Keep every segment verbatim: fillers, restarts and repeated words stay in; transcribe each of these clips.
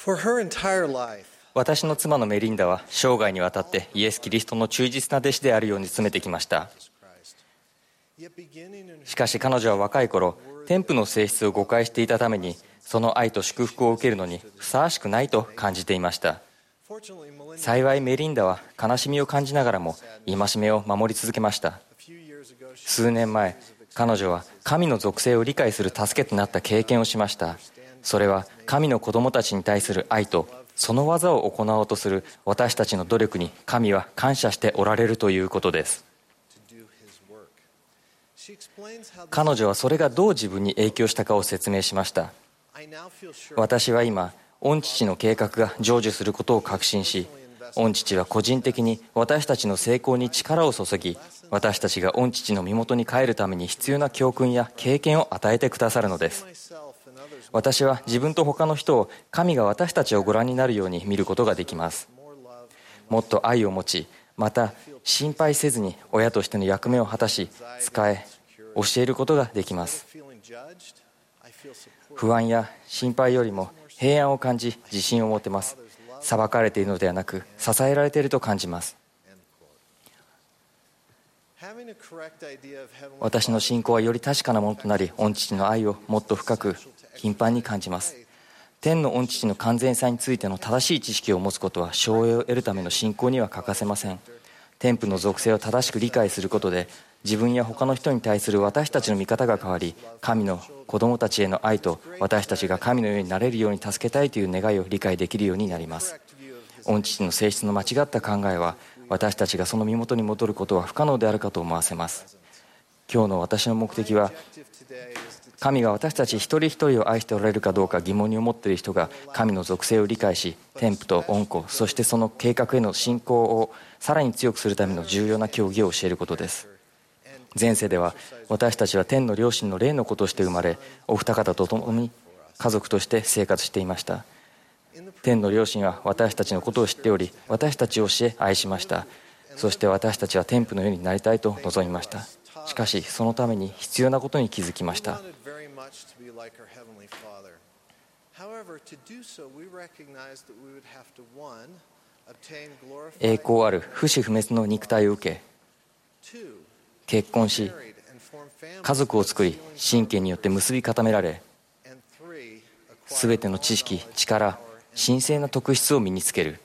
For her entire life, 私の妻のメリンダは生涯にわたってイエス・キリストの忠実な弟子であるように努めてきました。しかし彼女は若い頃、天賦の性質を誤解していたために、その愛と祝福を受けるのにふさわしくないと感じていました。幸いメリンダは悲しみを感じながらも戒めを守り続けました。数年前、彼女は神の属性を理解する助けとなった経験をしました。それは神の子供たちに対する愛と、その技を行おうとする私たちの努力に神は感謝しておられるということです。彼女はそれがどう自分に影響したかを説明しました。私は今、御父の計画が成就することを確信し、御父は個人的に私たちの成功に力を注ぎ、私たちが御父の身元に帰るために必要な教訓や経験を与えてくださるのです。私は自分と他の人を神が私たちをご覧になるように見ることができます。もっと愛を持ち、また心配せずに親としての役目を果たし、使え、教えることができます。不安や心配よりも平安を感じ、自信を持てます。裁かれているのではなく、支えられていると感じます。私の信仰はより確かなものとなり、御父の愛をもっと深く頻繁に感じます。天の御父の完全さについての正しい知識を持つことは、証明を得るための信仰には欠かせません。天賦の属性を正しく理解することで、自分や他の人に対する私たちの見方が変わり、神の子供たちへの愛と、私たちが神のようになれるように助けたいという願いを理解できるようになります。御父の性質の間違った考えは、私たちがその身元に戻ることは不可能であるかと思わせます。今日の私の目的は、神が私たち一人一人を愛しておられるかどうか疑問に思っている人が神の属性を理解し、天賦と恩子、そしてその計画への信仰をさらに強くするための重要な教義を教えることです。前世では私たちは天の両親の霊の子として生まれ、お二方と共に家族として生活していました。天の両親は私たちのことを知っており、私たちを教え愛しました。そして私たちは天賦のようになりたいと望みました。しかしそのために必要なことに気づきました。栄光ある不死不滅の肉体を受け、結婚し、家族を作り、神経によって結び固められ、すべての知識、力、神聖な特質を身につける。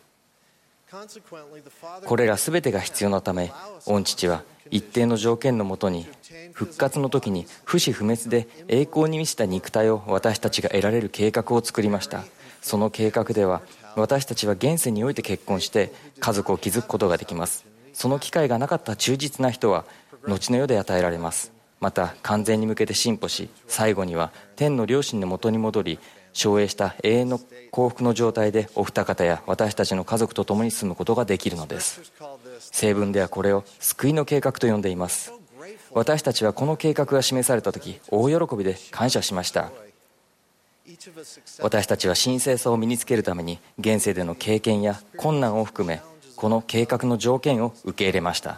これらすべてが必要なため、御父は一定の条件のもとに、復活の時に不死不滅で栄光に満ちた肉体を私たちが得られる計画を作りました。その計画では、私たちは現世において結婚して家族を築くことができます。その機会がなかった忠実な人は後の世で与えられます。また完全に向けて進歩し、最後には天の両親のもとに戻り、照栄した永遠の幸福の状態でお二方や私たちの家族と共に住むことができるのです。聖文ではこれを救いの計画と呼んでいます。私たちはこの計画が示された時、大喜びで感謝しました。私たちは神聖さを身につけるために現世での経験や困難を含め、この計画の条件を受け入れました。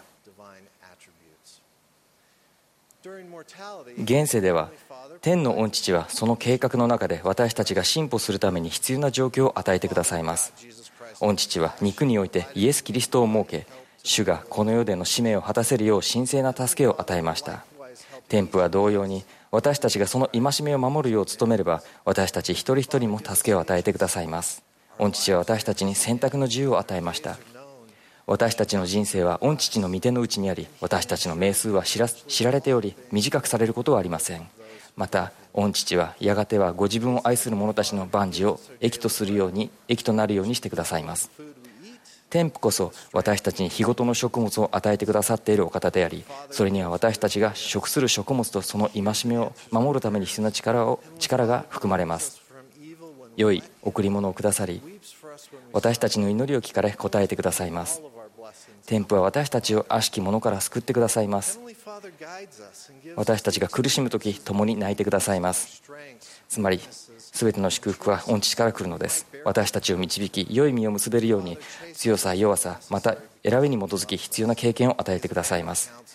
現世では天の御父はその計画の中で私たちが進歩するために必要な状況を与えてくださいます。御父は肉においてイエス・キリストを設け、主がこの世での使命を果たせるよう神聖な助けを与えました。天父は同様に私たちがその戒めを守るよう努めれば、私たち一人一人も助けを与えてくださいます。御父は私たちに選択の自由を与えました。私たちの人生は御父の御手の内にあり、私たちの命数は知ら、知られており、短くされることはありません。また御父はやがてはご自分を愛する者たちの万事を益とするように益となるようにしてくださいます。天父こそ私たちに日ごとの食物を与えてくださっているお方であり、それには私たちが食する食物とその戒めを守るために必要な力を力が含まれます。良い贈り物をくださり、私たちの祈りを聞かれ答えてくださいます。天父は私たちを悪しき者から救ってくださいます。私たちが苦しむとき、共に泣いてくださいます。つまりすべての祝福は御父から来るのです。私たちを導き、良い実を結べるように、強さ、弱さ、また選びに基づき必要な経験を与えてくださいます。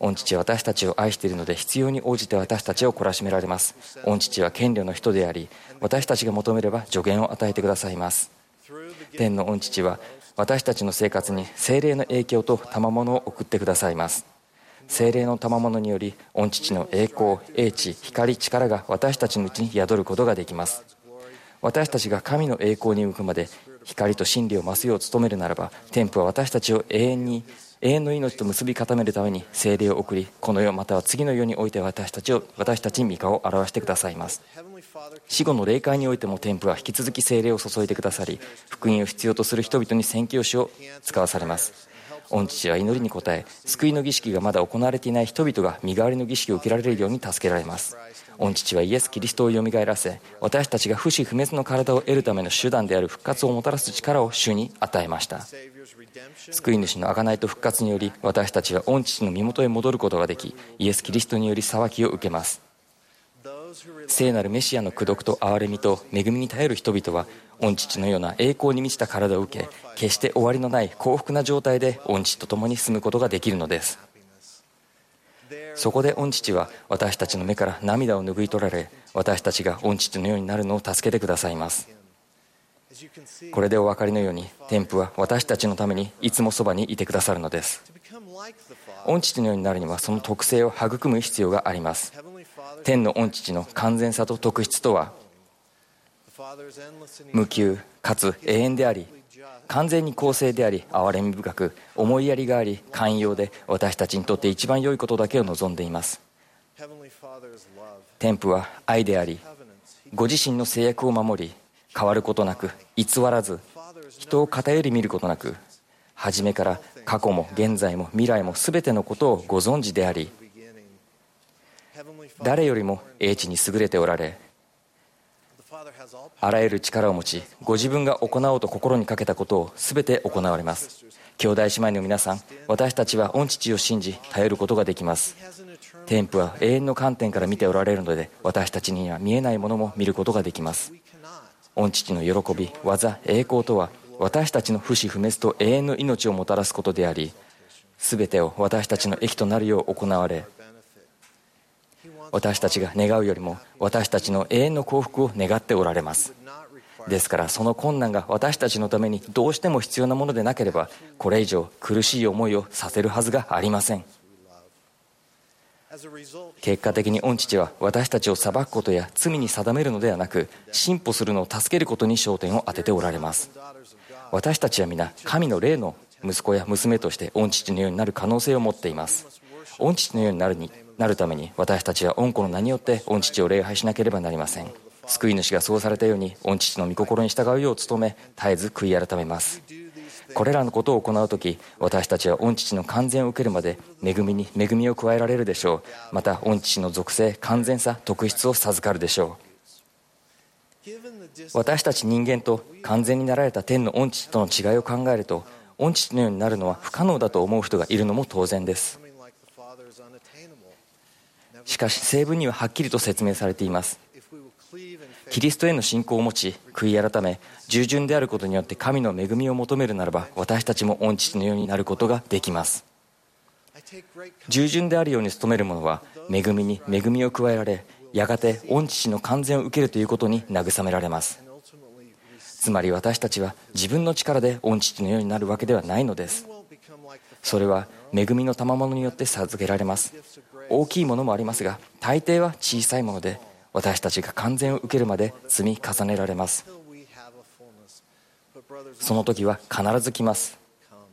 御父は私たちを愛しているので、必要に応じて私たちを懲らしめられます。御父は権力の人であり、私たちが求めれば助言を与えてくださいます。天の御父は私たちの生活に聖霊の影響と賜物を送ってくださいます。聖霊の賜物により、御父の栄光、英知、光、力が私たちのうちに宿ることができます。私たちが神の栄光に向くまで光と真理を増すよう努めるならば、天父は私たちを永遠に永遠の命と結び固めるために聖霊を送り、この世または次の世において私たちを私たちに御顔を表してくださいます。死後の霊界においても天父は引き続き聖霊を注いでくださり、福音を必要とする人々に宣教師を使わされます。御父は祈りに応え、救いの儀式がまだ行われていない人々が身代わりの儀式を受けられるように助けられます。御父はイエス・キリストをよみがえらせ、私たちが不死不滅の体を得るための手段である復活をもたらす力を主に与えました。救い主の贖いと復活により、私たちは御父の身元へ戻ることができ、イエス・キリストにより裁きを受けます。聖なるメシアの功徳と憐れみと恵みに耐える人々は、御父のような栄光に満ちた体を受け、決して終わりのない幸福な状態で御父と共に住むことができるのです。そこで御父は私たちの目から涙を拭い取られ、私たちが御父のようになるのを助けてくださいます。これでお分かりのように、天父は私たちのためにいつもそばにいてくださるのです。御父のようになるには、その特性を育む必要があります。天の御父の完全さと特質とは、無休かつ永遠であり、完全に公正であり、憐れみ深く、思いやりがあり、寛容で、私たちにとって一番良いことだけを望んでいます。天父は愛であり、ご自身の制約を守り、変わることなく、偽らず、人を偏り見ることなく、初めから過去も現在も未来も全てのことをご存知であり、誰よりも英知に優れておられ、あらゆる力を持ち、ご自分が行おうと心にかけたことを全て行われます。兄弟姉妹の皆さん、私たちは御父を信じ頼ることができます。天父は永遠の観点から見ておられるので、私たちには見えないものも見ることができます。御父の喜び、技、栄光とは、私たちの不死不滅と永遠の命をもたらすことであり、全てを私たちの益となるよう行われ、私たちが願うよりも私たちの永遠の幸福を願っておられます。ですから、その困難が私たちのためにどうしても必要なものでなければ、これ以上苦しい思いをさせるはずがありません。結果的に御父は私たちを裁くことや罪に定めるのではなく、進歩するのを助けることに焦点を当てておられます。私たちは皆神の霊の息子や娘として御父のようになる可能性を持っています。御父のようになるになるために、私たちは御子の名によって御父を礼拝しなければなりません。救い主がそうされたように、御父の御心に従うよう努め、絶えず悔い改めます。これらのことを行うとき、私たちは御父の完全を受けるまで恵みに恵みを加えられるでしょう。また御父の属性、完全さ、特質を授かるでしょう。私たち人間と完全になられた天の御父との違いを考えると、御父のようになるのは不可能だと思う人がいるのも当然です。しかし聖文にははっきりと説明されています。キリストへの信仰を持ち、悔い改め、従順であることによって神の恵みを求めるならば、私たちも御父のようになることができます。従順であるように努める者は、恵みに恵みを加えられ、やがて御父の完全を受けるということに慰められます。つまり私たちは自分の力で御父のようになるわけではないのです。それは恵みの賜物によって授けられます。大きいものもありますが、大抵は小さいもので、私たちが完全を受けるまで積み重ねられます。その時は必ず来ます。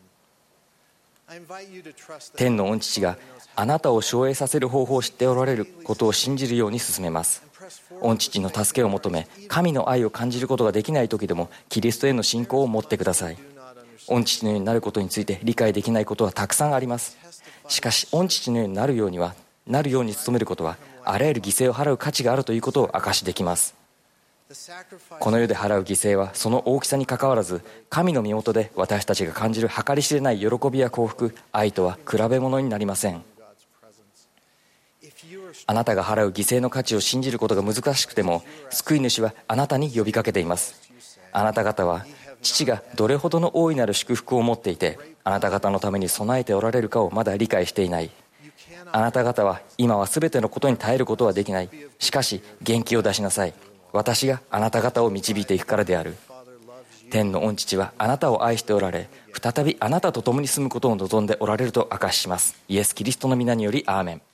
天の御父があなたを奨励させる方法を知っておられることを信じるように進めます。御父の助けを求め、神の愛を感じることができない時でも、キリストへの信仰を持ってください。御父のようになることについて理解できないことはたくさんあります。しかし御父のようになるようにはなるように努めることは、あらゆる犠牲を払う価値があるということを証しできます。この世で払う犠牲はその大きさにかかわらず、神の身元で私たちが感じる計り知れない喜びや幸福、愛とは比べ物になりません。あなたが払う犠牲の価値を信じることが難しくても、救い主はあなたに呼びかけています。あなた方は父がどれほどの大いなる祝福を持っていて、あなた方のために備えておられるかをまだ理解していない。 あなた方は今は全てのことに耐えることはできない。しかし元気を出しなさい。私があなた方を導いていくからである。天の御父はあなたを愛しておられ、再びあなたと共に住むことを望んでおられると証しします。イエス・キリストの皆によりアーメン。